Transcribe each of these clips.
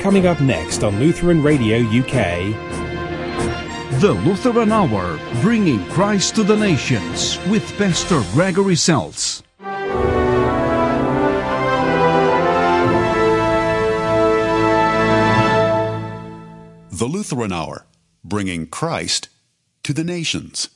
Coming up next on Lutheran Radio UK. The Lutheran Hour, bringing Christ to the nations with Pastor Gregory Seltz. The Lutheran Hour, bringing Christ to the nations.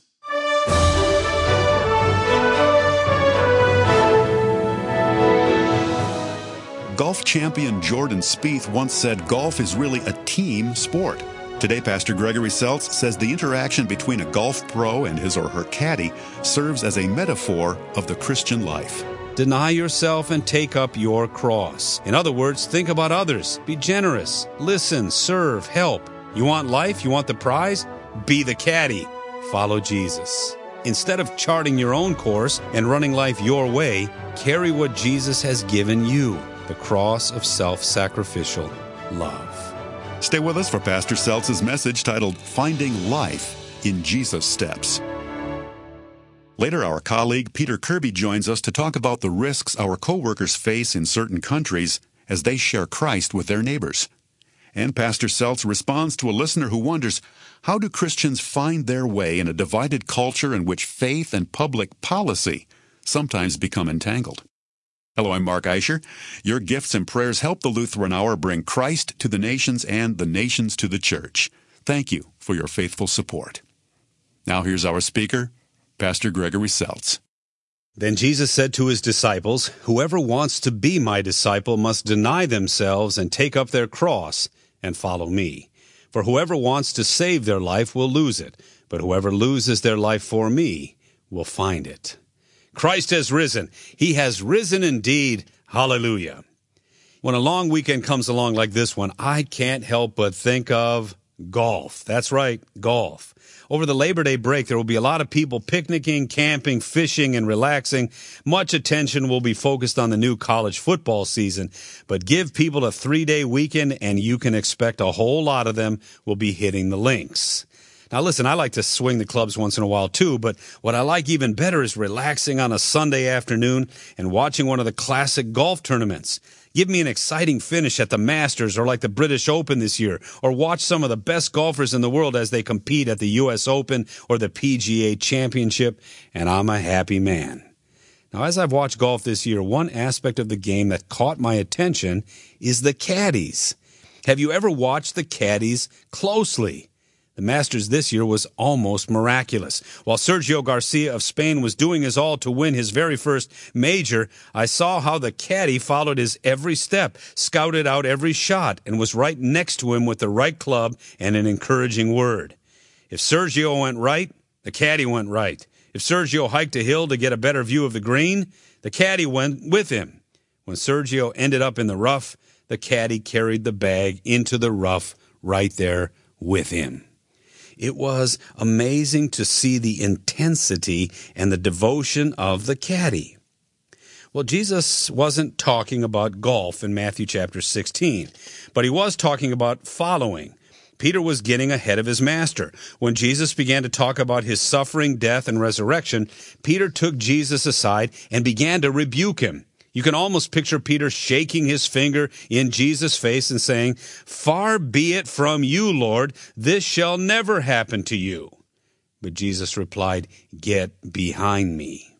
Golf champion Jordan Spieth once said golf is really a team sport. Today, Pastor Gregory Seltz says the interaction between a golf pro and his or her caddy serves as a metaphor of the Christian life. Deny yourself and take up your cross. In other words, think about others. Be generous. Listen, serve, help. You want life? You want the prize? Be the caddy. Follow Jesus. Instead of charting your own course and running life your way, carry what Jesus has given you, the cross of self-sacrificial love. Stay with us for Pastor Seltz's message titled Finding Life in Jesus' Steps. Later, our colleague Peter Kirby joins us to talk about the risks our co-workers face in certain countries as they share Christ with their neighbors. And Pastor Seltz responds to a listener who wonders, how do Christians find their way in a divided culture in which faith and public policy sometimes become entangled? Hello, I'm Mark Eicher. Your gifts and prayers help the Lutheran Hour bring Christ to the nations and the nations to the church. Thank you for your faithful support. Now here's our speaker, Pastor Gregory Seltz. Then Jesus said to his disciples, "Whoever wants to be my disciple must deny themselves and take up their cross and follow me. For whoever wants to save their life will lose it, but whoever loses their life for me will find it." Christ has risen. He has risen indeed. Hallelujah. When a long weekend comes along like this one, I can't help but think of golf. That's right, golf. Over the Labor Day break, there will be a lot of people picnicking, camping, fishing, and relaxing. Much attention will be focused on the new college football season. But give people a 3-day weekend, and you can expect a whole lot of them will be hitting the links. Now listen, I like to swing the clubs once in a while too, but what I like even better is relaxing on a Sunday afternoon and watching one of the classic golf tournaments. Give me an exciting finish at the Masters or like the British Open this year, or watch some of the best golfers in the world as they compete at the U.S. Open or the PGA Championship, and I'm a happy man. Now, as I've watched golf this year, one aspect of the game that caught my attention is the caddies. Have you ever watched the caddies closely? The Masters this year was almost miraculous. While Sergio Garcia of Spain was doing his all to win his very first major, I saw how the caddy followed his every step, scouted out every shot, and was right next to him with the right club and an encouraging word. If Sergio went right, the caddy went right. If Sergio hiked a hill to get a better view of the green, the caddy went with him. When Sergio ended up in the rough, the caddy carried the bag into the rough right there with him. It was amazing to see the intensity and the devotion of the caddy. Well, Jesus wasn't talking about golf in Matthew chapter 16, but he was talking about following. Peter was getting ahead of his master. When Jesus began to talk about his suffering, death, and resurrection, Peter took Jesus aside and began to rebuke him. You can almost picture Peter shaking his finger in Jesus' face and saying, "Far be it from you, Lord, this shall never happen to you." But Jesus replied, "Get behind me."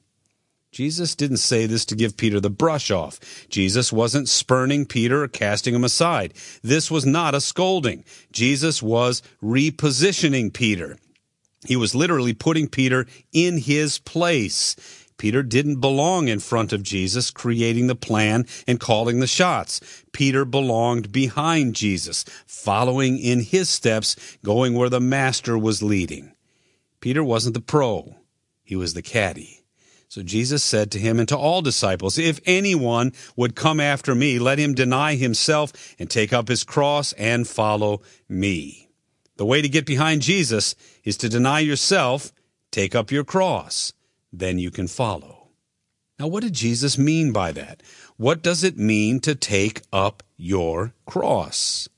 Jesus didn't say this to give Peter the brush off. Jesus wasn't spurning Peter or casting him aside. This was not a scolding. Jesus was repositioning Peter. He was literally putting Peter in his place. Peter didn't belong in front of Jesus, creating the plan and calling the shots. Peter belonged behind Jesus, following in his steps, going where the master was leading. Peter wasn't the pro. He was the caddy. So Jesus said to him and to all disciples, "If anyone would come after me, let him deny himself and take up his cross and follow me." The way to get behind Jesus is to deny yourself, take up your cross. Then you can follow. Now, what did Jesus mean by that? What does it mean to take up your cross?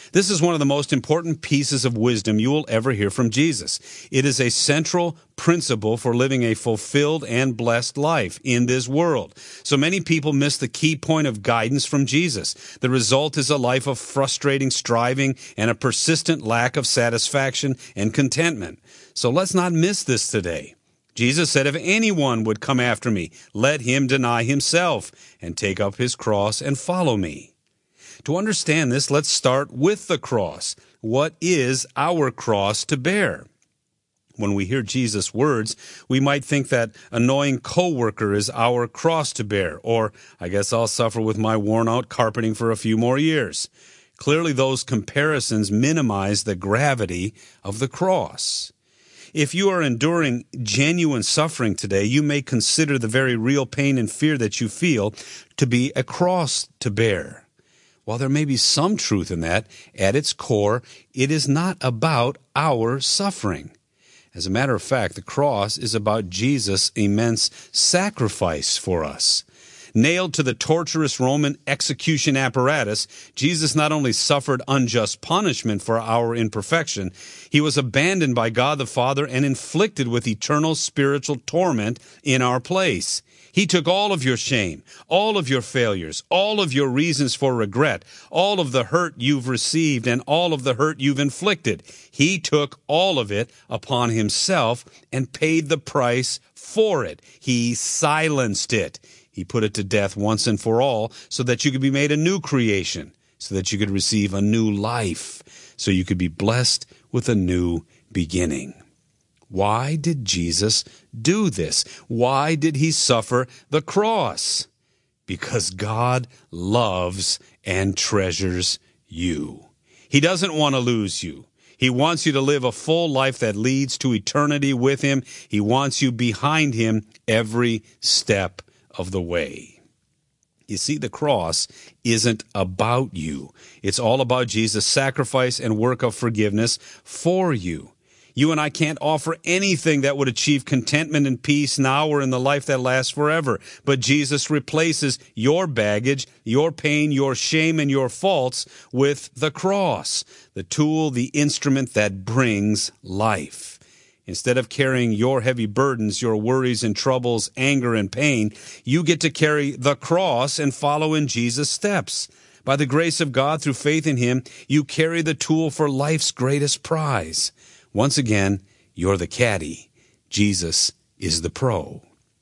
This is one of the most important pieces of wisdom you will ever hear from Jesus. It is a central principle for living a fulfilled and blessed life in this world. So many people miss the key point of guidance from Jesus. The result is a life of frustrating striving and a persistent lack of satisfaction and contentment. So let's not miss this today. Jesus said, if anyone would come after me, let him deny himself and take up his cross and follow me. To understand this, let's start with the cross. What is our cross to bear? When we hear Jesus' words, we might think that annoying coworker is our cross to bear, or I guess I'll suffer with my worn-out carpeting for a few more years. Clearly, those comparisons minimize the gravity of the cross. If you are enduring genuine suffering today, you may consider the very real pain and fear that you feel to be a cross to bear. While there may be some truth in that, at its core, it is not about our suffering. As a matter of fact, the cross is about Jesus' immense sacrifice for us. Nailed to the torturous Roman execution apparatus, Jesus not only suffered unjust punishment for our imperfection, he was abandoned by God the Father and inflicted with eternal spiritual torment in our place. He took all of your shame, all of your failures, all of your reasons for regret, all of the hurt you've received, and all of the hurt you've inflicted. He took all of it upon himself and paid the price for it. He silenced it. He put it to death once and for all so that you could be made a new creation, so that you could receive a new life, so you could be blessed with a new beginning. Why did Jesus do this? Why did he suffer the cross? Because God loves and treasures you. He doesn't want to lose you. He wants you to live a full life that leads to eternity with him. He wants you behind him every step of the way. You see, the cross isn't about you. It's all about Jesus' sacrifice and work of forgiveness for you. You and I can't offer anything that would achieve contentment and peace now or in the life that lasts forever. But Jesus replaces your baggage, your pain, your shame, and your faults with the cross, the tool, the instrument that brings life. Instead of carrying your heavy burdens, your worries and troubles, anger and pain, you get to carry the cross and follow in Jesus' steps. By the grace of God, through faith in him, you carry the tool for life's greatest prize. Once again, you're the caddy. Jesus is the pro.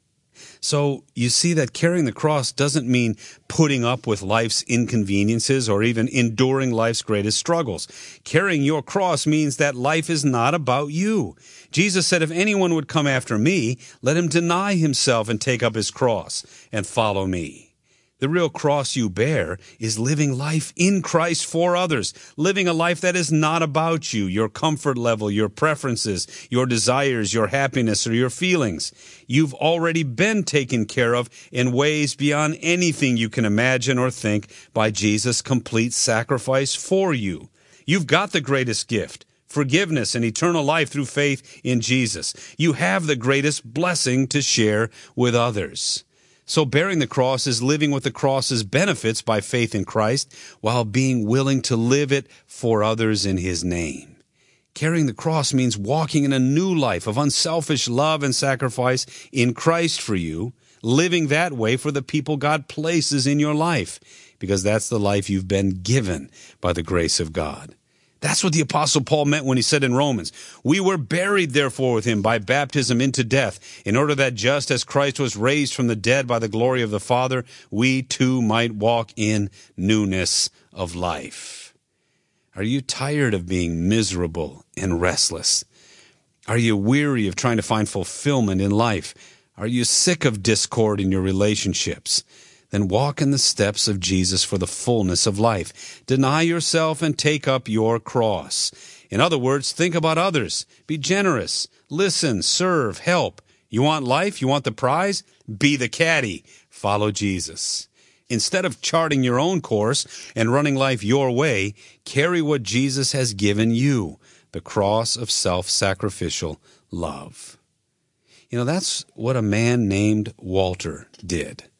So you see that carrying the cross doesn't mean putting up with life's inconveniences or even enduring life's greatest struggles. Carrying your cross means that life is not about you. Jesus said, if anyone would come after me, let him deny himself and take up his cross and follow me. The real cross you bear is living life in Christ for others, living a life that is not about you, your comfort level, your preferences, your desires, your happiness, or your feelings. You've already been taken care of in ways beyond anything you can imagine or think by Jesus' complete sacrifice for you. You've got the greatest gift, forgiveness and eternal life through faith in Jesus. You have the greatest blessing to share with others. So bearing the cross is living with the cross's benefits by faith in Christ while being willing to live it for others in his name. Carrying the cross means walking in a new life of unselfish love and sacrifice in Christ for you, living that way for the people God places in your life, because that's the life you've been given by the grace of God. That's what the Apostle Paul meant when he said in Romans, we were buried therefore with him by baptism into death, in order that just as Christ was raised from the dead by the glory of the Father, we too might walk in newness of life. Are you tired of being miserable and restless? Are you weary of trying to find fulfillment in life? Are you sick of discord in your relationships? Then walk in the steps of Jesus for the fullness of life. Deny yourself and take up your cross. In other words, think about others. Be generous. Listen, serve, help. You want life? You want the prize? Be the caddy. Follow Jesus. Instead of charting your own course and running life your way, carry what Jesus has given you, the cross of self-sacrificial love. You know, that's what a man named Walter did.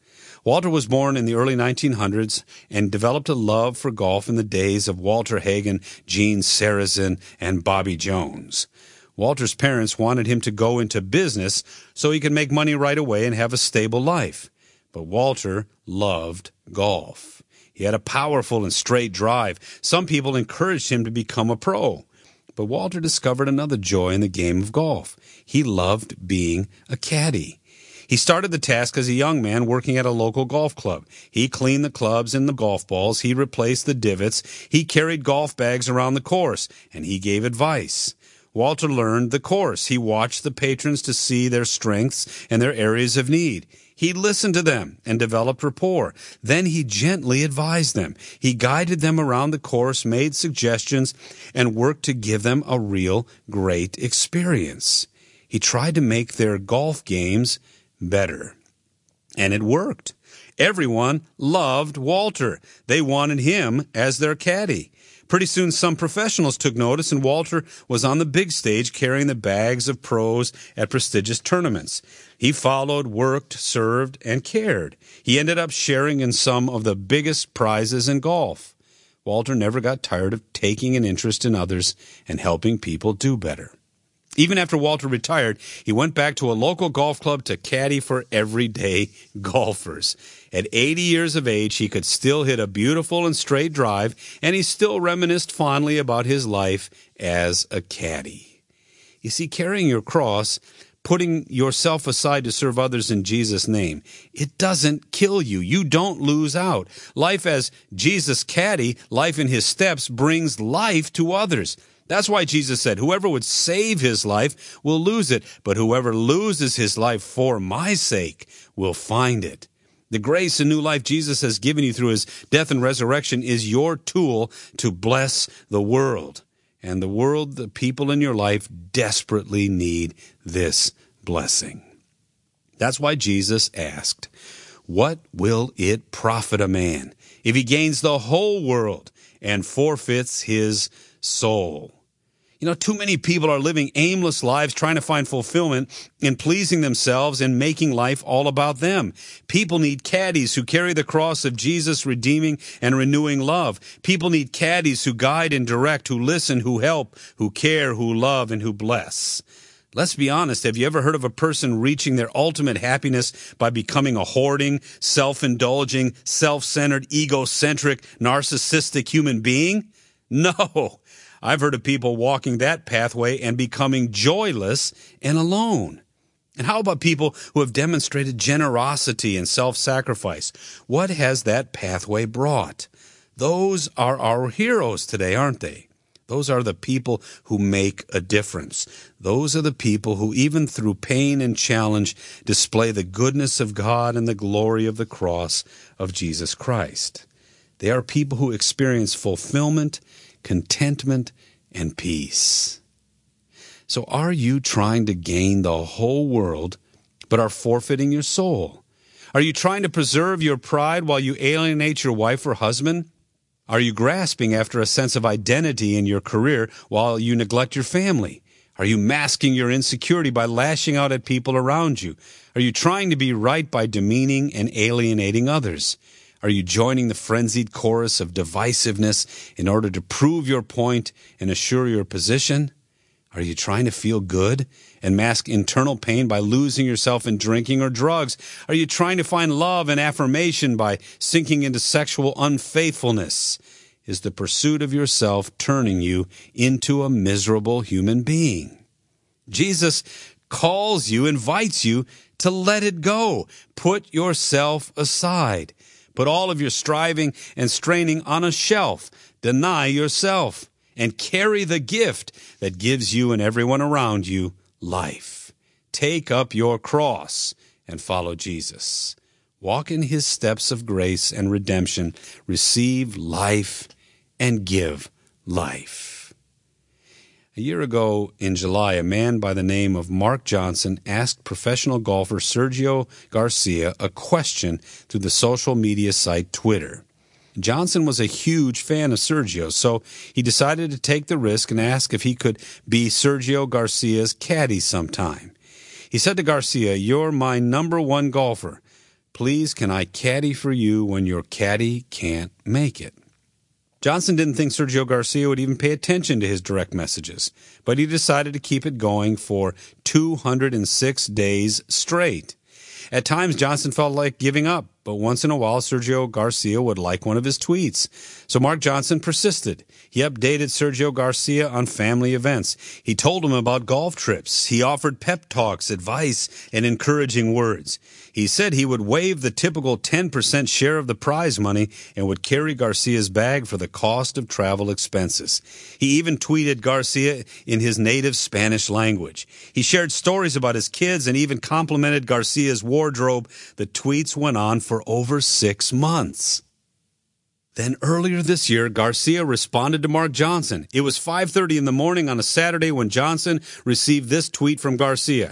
Walter was born in the early 1900s and developed a love for golf in the days of Walter Hagen, Gene Sarazen, and Bobby Jones. Walter's parents wanted him to go into business so he could make money right away and have a stable life. But Walter loved golf. He had a powerful and straight drive. Some people encouraged him to become a pro. But Walter discovered another joy in the game of golf. He loved being a caddy. He started the task as a young man working at a local golf club. He cleaned the clubs and the golf balls. He replaced the divots. He carried golf bags around the course, and he gave advice. Walter learned the course. He watched the patrons to see their strengths and their areas of need. He listened to them and developed rapport. Then he gently advised them. He guided them around the course, made suggestions, and worked to give them a real great experience. He tried to make their golf games better. And it worked. Everyone loved Walter. They wanted him as their caddy. Pretty soon some professionals took notice, and Walter was on the big stage carrying the bags of pros at prestigious tournaments. He followed, worked, served, and cared. He ended up sharing in some of the biggest prizes in golf. Walter never got tired of taking an interest in others and helping people do better. Even after Walter retired, he went back to a local golf club to caddy for everyday golfers. At 80 years of age, he could still hit a beautiful and straight drive, and he still reminisced fondly about his life as a caddy. You see, carrying your cross, putting yourself aside to serve others in Jesus' name, it doesn't kill you. You don't lose out. Life as Jesus' caddy, life in his steps, brings life to others. That's why Jesus said, whoever would save his life will lose it, but whoever loses his life for my sake will find it. The grace and new life Jesus has given you through his death and resurrection is your tool to bless the world. And the world, the people in your life, desperately need this blessing. That's why Jesus asked, what will it profit a man if he gains the whole world and forfeits his soul? You know, too many people are living aimless lives trying to find fulfillment in pleasing themselves and making life all about them. People need caddies who carry the cross of Jesus' redeeming and renewing love. People need caddies who guide and direct, who listen, who help, who care, who love, and who bless. Let's be honest, have you ever heard of a person reaching their ultimate happiness by becoming a hoarding, self-indulging, self-centered, egocentric, narcissistic human being? No. I've heard of people walking that pathway and becoming joyless and alone. And how about people who have demonstrated generosity and self-sacrifice? What has that pathway brought? Those are our heroes today, aren't they? Those are the people who make a difference. Those are the people who, even through pain and challenge, display the goodness of God and the glory of the cross of Jesus Christ. They are people who experience fulfillment, contentment, and peace. So are you trying to gain the whole world, but are forfeiting your soul? Are you trying to preserve your pride while you alienate your wife or husband? Are you grasping after a sense of identity in your career while you neglect your family? Are you masking your insecurity by lashing out at people around you? Are you trying to be right by demeaning and alienating others? Are you joining the frenzied chorus of divisiveness in order to prove your point and assure your position? Are you trying to feel good and mask internal pain by losing yourself in drinking or drugs? Are you trying to find love and affirmation by sinking into sexual unfaithfulness? Is the pursuit of yourself turning you into a miserable human being? Jesus calls you, invites you to let it go. Put yourself aside. Put all of your striving and straining on a shelf. Deny yourself and carry the gift that gives you and everyone around you life. Take up your cross and follow Jesus. Walk in his steps of grace and redemption. Receive life and give life. A year ago in July, a man by the name of Mark Johnson asked professional golfer Sergio Garcia a question through the social media site Twitter. Johnson was a huge fan of Sergio, so he decided to take the risk and ask if he could be Sergio Garcia's caddy sometime. He said to Garcia, "You're my number one golfer. Please, can I caddy for you when your caddy can't make it? Johnson didn't think Sergio Garcia would even pay attention to his direct messages, but he decided to keep it going for 206 days straight. At times, Johnson felt like giving up, but once in a while, Sergio Garcia would like one of his tweets. So Mark Johnson persisted. He updated Sergio Garcia on family events. He told him about golf trips. He offered pep talks, advice, and encouraging words. He said he would waive the typical 10% share of the prize money and would carry Garcia's bag for the cost of travel expenses. He even tweeted Garcia in his native Spanish language. He shared stories about his kids and even complimented Garcia's wardrobe. The tweets went on for over 6 months. Then earlier this year, Garcia responded to Mark Johnson. It was 5:30 in the morning on a Saturday when Johnson received this tweet from Garcia.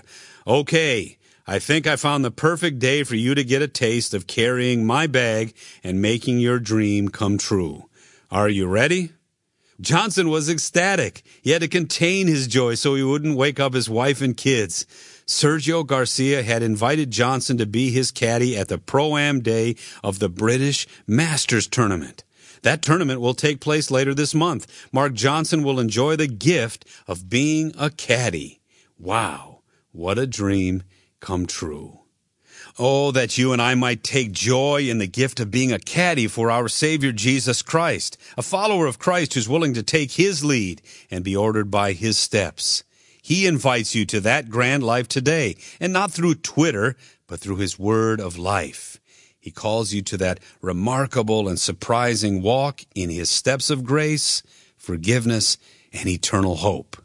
Okay, I think I found the perfect day for you to get a taste of carrying my bag and making your dream come true. Are you ready? Johnson was ecstatic. He had to contain his joy so he wouldn't wake up his wife and kids. Sergio Garcia had invited Johnson to be his caddy at the Pro-Am Day of the British Masters Tournament. That tournament will take place later this month. Mark Johnson will enjoy the gift of being a caddy. Wow, what a dream come true. Oh, that you and I might take joy in the gift of being a caddy for our Savior Jesus Christ, a follower of Christ who's willing to take his lead and be ordered by his steps. He invites you to that grand life today, and not through Twitter, but through his word of life. He calls you to that remarkable and surprising walk in his steps of grace, forgiveness, and eternal hope.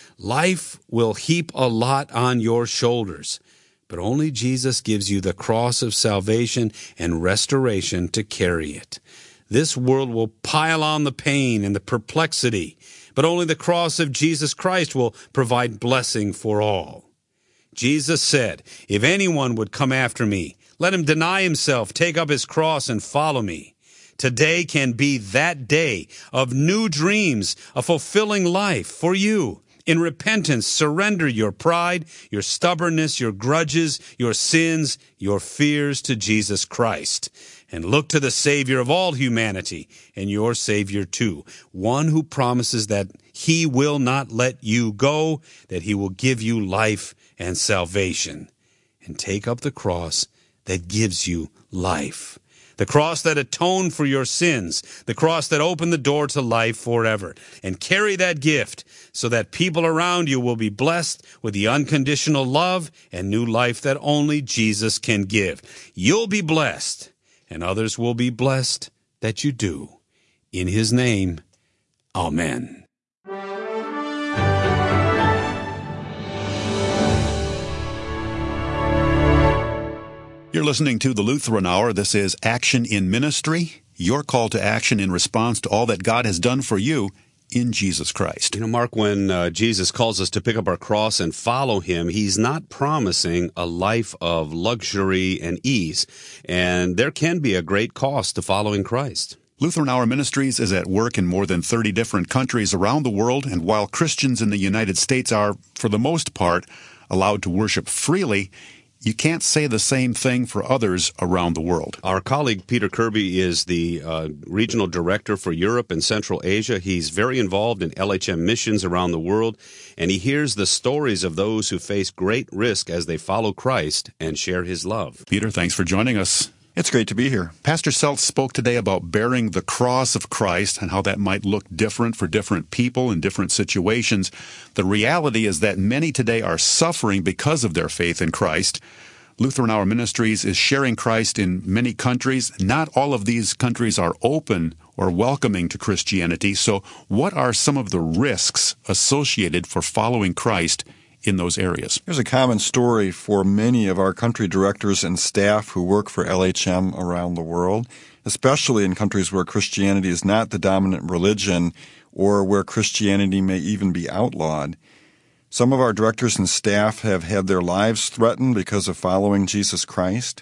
Life will heap a lot on your shoulders, but only Jesus gives you the cross of salvation and restoration to carry it. This world will pile on the pain and the perplexity, but only the cross of Jesus Christ will provide blessing for all. Jesus said, if anyone would come after me, let him deny himself, take up his cross, and follow me. Today can be that day of new dreams, a fulfilling life for you. In repentance, surrender your pride, your stubbornness, your grudges, your sins, your fears to Jesus Christ. And look to the Savior of all humanity, and your Savior too, one who promises that he will not let you go, that he will give you life and salvation. And take up the cross that gives you life. The cross that atoned for your sins, the cross that opened the door to life forever. And carry that gift so that people around you will be blessed with the unconditional love and new life that only Jesus can give. You'll be blessed, and others will be blessed that you do. In his name, amen. You're listening to the Lutheran Hour. This is Action in Ministry, your call to action in response to all that God has done for you in Jesus Christ. You know, Mark, when Jesus calls us to pick up our cross and follow him, he's not promising a life of luxury and ease. And there can be a great cost to following Christ. Lutheran Hour Ministries is at work in more than 30 different countries around the world, and while Christians in the United States are, for the most part, allowed to worship freely, you can't say the same thing for others around the world. Our colleague Peter Kirby is the regional director for Europe and Central Asia. He's very involved in LHM missions around the world, and he hears the stories of those who face great risk as they follow Christ and share his love. Peter, thanks for joining us. It's great to be here. Pastor Seltz spoke today about bearing the cross of Christ and how that might look different for different people in different situations. The reality is that many today are suffering because of their faith in Christ. Lutheran Hour Ministries is sharing Christ in many countries. Not all of these countries are open or welcoming to Christianity. So what are some of the risks associated for following Christ in those areas? There's a common story for many of our country directors and staff who work for LHM around the world, especially in countries where Christianity is not the dominant religion or where Christianity may even be outlawed. Some of our directors and staff have had their lives threatened because of following Jesus Christ.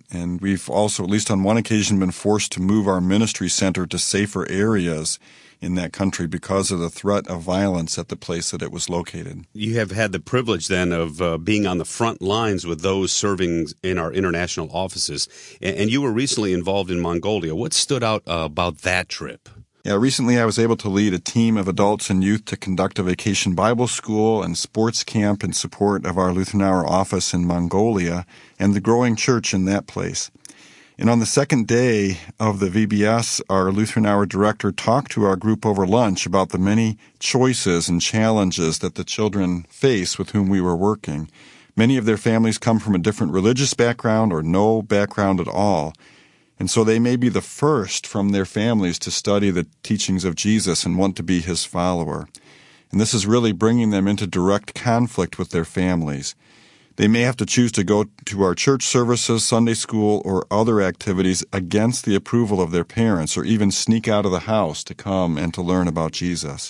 And we've also, at least on one occasion, been forced to move our ministry center to safer areas in that country because of the threat of violence at the place that it was located. You have had the privilege then of being on the front lines with those serving in our international offices, and you were recently involved in Mongolia. What stood out about that trip? Yeah, recently I was able to lead a team of adults and youth to conduct a vacation Bible school and sports camp in support of our Lutheran Hour office in Mongolia and the growing church in that place. And on the second day of the VBS, our Lutheran Hour director talked to our group over lunch about the many choices and challenges that the children face with whom we were working. Many of their families come from a different religious background or no background at all. And so they may be the first from their families to study the teachings of Jesus and want to be his follower. And this is really bringing them into direct conflict with their families. They may have to choose to go to our church services, Sunday school, or other activities against the approval of their parents, or even sneak out of the house to come and to learn about Jesus.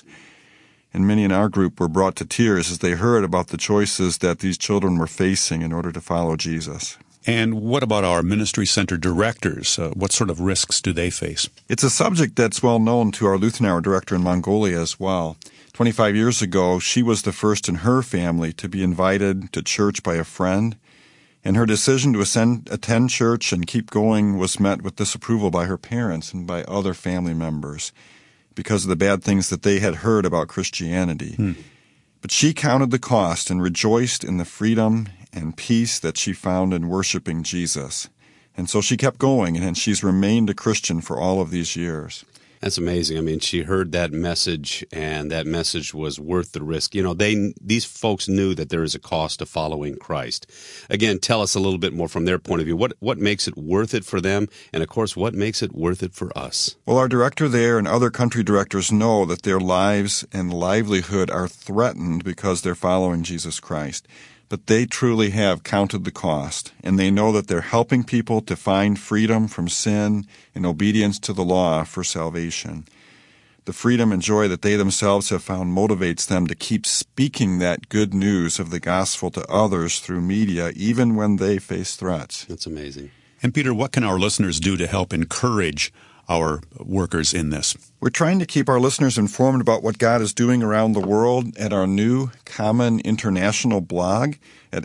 And many in our group were brought to tears as they heard about the choices that these children were facing in order to follow Jesus. And what about our ministry center directors? What sort of risks do they face? It's a subject that's well known to our Lutheran Hour director in Mongolia as well. 25 years ago, she was the first in her family to be invited to church by a friend, and her decision to attend church and keep going was met with disapproval by her parents and by other family members because of the bad things that they had heard about Christianity. But she counted the cost and rejoiced in the freedom and peace that she found in worshiping Jesus. And so she kept going, and she's remained a Christian for all of these years. That's amazing. I mean, she heard that message, and that message was worth the risk. You know, these folks knew that there is a cost to following Christ. Again, tell us a little bit more from their point of view. What makes it worth it for them? And, of course, what makes it worth it for us? Well, our director there and other country directors know that their lives and livelihood are threatened because they're following Jesus Christ. But they truly have counted the cost, and they know that they're helping people to find freedom from sin and obedience to the law for salvation. The freedom and joy that they themselves have found motivates them to keep speaking that good news of the gospel to others through media, even when they face threats. That's amazing. And Peter, what can our listeners do to help encourage our workers in this? We're trying to keep our listeners informed about what God is doing around the world at our new Common International blog at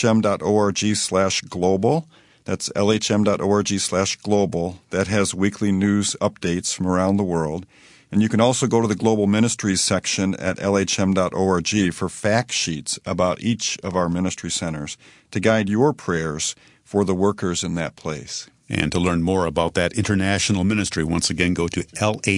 lhm.org/global. That's lhm.org/global. That has weekly news updates from around the world. And you can also go to the Global Ministries section at lhm.org for fact sheets about each of our ministry centers to guide your prayers for the workers in that place. And to learn more about that international ministry, once again, go to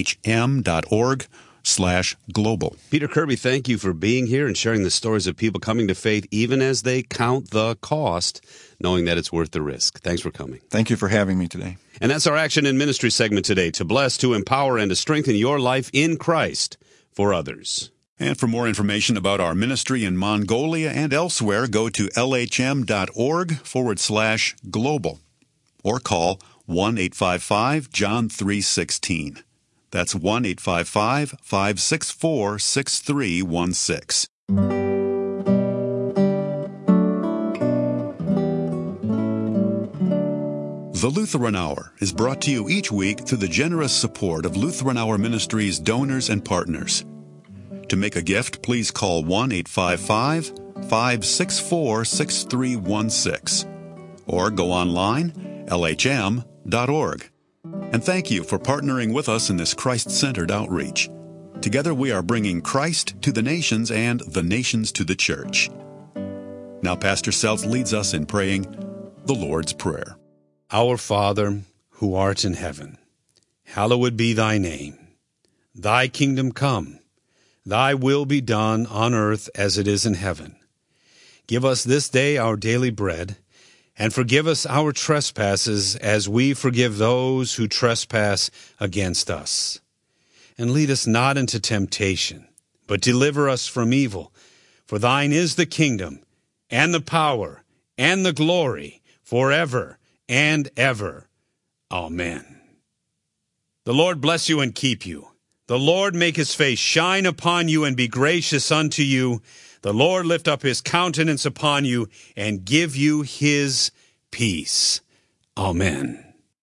lhm.org/global. Peter Kirby, thank you for being here and sharing the stories of people coming to faith, even as they count the cost, knowing that it's worth the risk. Thanks for coming. Thank you for having me today. And that's our Action in Ministry segment today, to bless, to empower, and to strengthen your life in Christ for others. And for more information about our ministry in Mongolia and elsewhere, go to lhm.org/global. Or call 1-855-JOHN-316. That's 1-855-564-6316. The Lutheran Hour is brought to you each week through the generous support of Lutheran Hour Ministries donors and partners. To make a gift, please call 1-855-564-6316 or go online lhm.org. And thank you for partnering with us in this Christ-centered outreach. Together we are bringing Christ to the nations and the nations to the church. Now Pastor Seltz leads us in praying the Lord's Prayer. Our Father, who art in heaven, hallowed be thy name. Thy kingdom come. Thy will be done on earth as it is in heaven. Give us this day our daily bread, and forgive us our trespasses as we forgive those who trespass against us. And lead us not into temptation, but deliver us from evil. For thine is the kingdom, and the power, and the glory, forever and ever. Amen. The Lord bless you and keep you. The Lord make his face shine upon you and be gracious unto you. The Lord lift up his countenance upon you and give you his peace. Amen.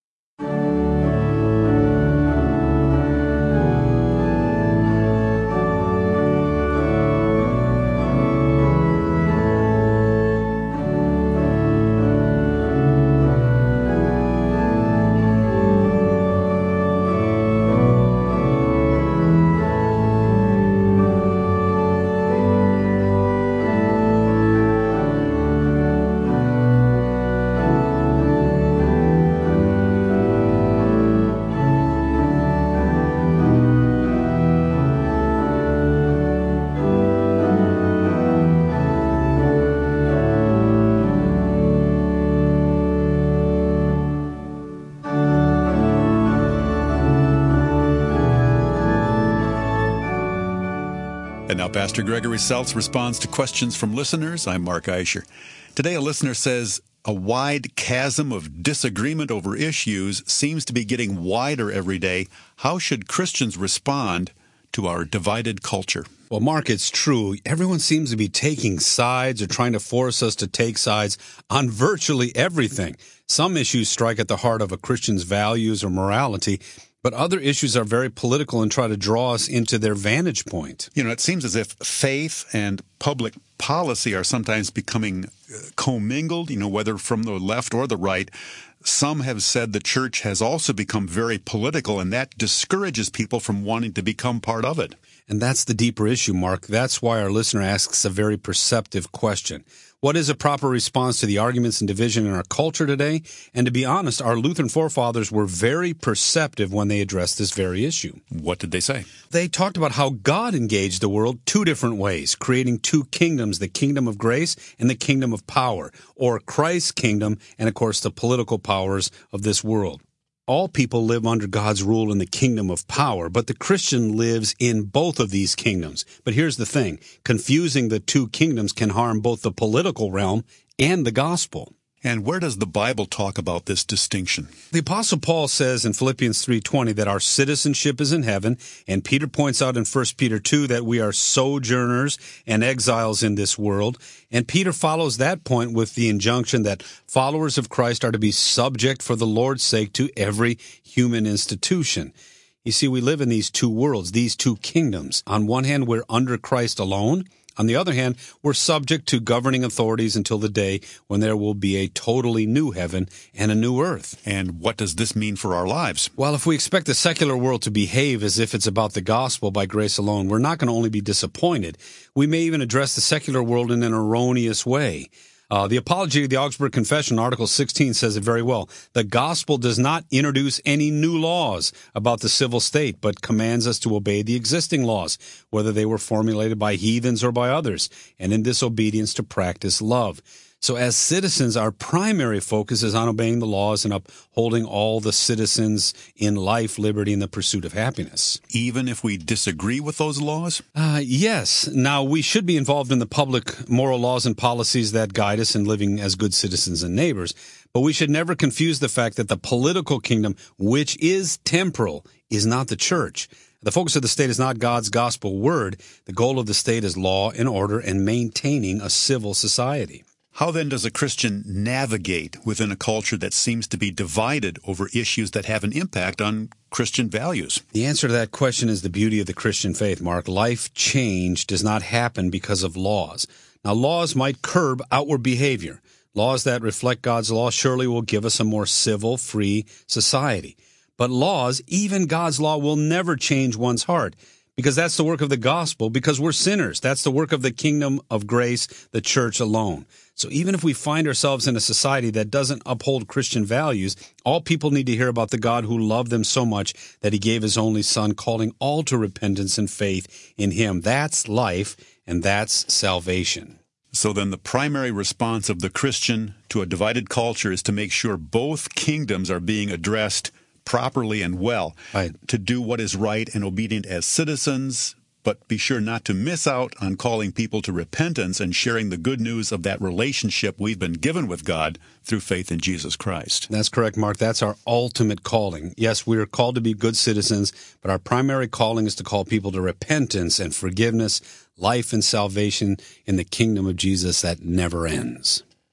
And now Pastor Gregory Seltz responds to questions from listeners. I'm Mark Eicher. Today a listener says, a wide chasm of disagreement over issues seems to be getting wider every day. How should Christians respond to our divided culture? Well, Mark, it's true. Everyone seems to be taking sides or trying to force us to take sides on virtually everything. Some issues strike at the heart of a Christian's values or morality, but other issues are very political and try to draw us into their vantage point. You know, it seems as if faith and public policy are sometimes becoming commingled, whether from the left or the right. Some have said the church has also become very political, and that discourages people from wanting to become part of it. And that's the deeper issue, Mark. That's why our listener asks a very perceptive question. What is a proper response to the arguments and division in our culture today? And to be honest, our Lutheran forefathers were very perceptive when they addressed this very issue. What did they say? They talked about how God engaged the world two different ways, creating two kingdoms, the kingdom of grace and the kingdom of power, or Christ's kingdom and, of course, the political powers of this world. All people live under God's rule in the kingdom of power, but the Christian lives in both of these kingdoms. But here's the thing, confusing the two kingdoms can harm both the political realm and the gospel. And where does the Bible talk about this distinction? The Apostle Paul says in Philippians 3:20 that our citizenship is in heaven, and Peter points out in 1 Peter 2 that we are sojourners and exiles in this world. And Peter follows that point with the injunction that followers of Christ are to be subject for the Lord's sake to every human institution. You see, we live in these two worlds, these two kingdoms. On one hand, we're under Christ alone. On the other hand, we're subject to governing authorities until the day when there will be a totally new heaven and a new earth. And what does this mean for our lives? Well, if we expect the secular world to behave as if it's about the gospel by grace alone, we're not going to only be disappointed. We may even address the secular world in an erroneous way. The Apology of the Augsburg Confession, Article 16, says it very well. The gospel does not introduce any new laws about the civil state, but commands us to obey the existing laws, whether they were formulated by heathens or by others, and in this obedience to practice love. So as citizens, our primary focus is on obeying the laws and upholding all the citizens in life, liberty, and the pursuit of happiness. Even if we disagree with those laws? Yes. Now, we should be involved in the public moral laws and policies that guide us in living as good citizens and neighbors. But we should never confuse the fact that the political kingdom, which is temporal, is not the church. The focus of the state is not God's gospel word. The goal of the state is law and order and maintaining a civil society. How then does a Christian navigate within a culture that seems to be divided over issues that have an impact on Christian values? The answer to that question is the beauty of the Christian faith, Mark. Life change does not happen because of laws. Now, laws might curb outward behavior. Laws that reflect God's law surely will give us a more civil, free society. But laws, even God's law, will never change one's heart. Because that's the work of the gospel, because we're sinners. That's the work of the kingdom of grace, the church alone. So even if we find ourselves in a society that doesn't uphold Christian values, all people need to hear about the God who loved them so much that he gave his only son, calling all to repentance and faith in him. That's life, and that's salvation. So then the primary response of the Christian to a divided culture is to make sure both kingdoms are being addressed properly and well, right, to do what is right and obedient as citizens, but be sure not to miss out on calling people to repentance and sharing the good news of that relationship we've been given with God through faith in Jesus Christ. That's correct, Mark. That's our ultimate calling. Yes, we are called to be good citizens, but our primary calling is to call people to repentance and forgiveness, life and salvation in the kingdom of Jesus that never ends.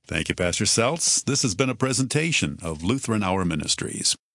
Thank you, Pastor Seltz. This has been a presentation of Lutheran Hour Ministries.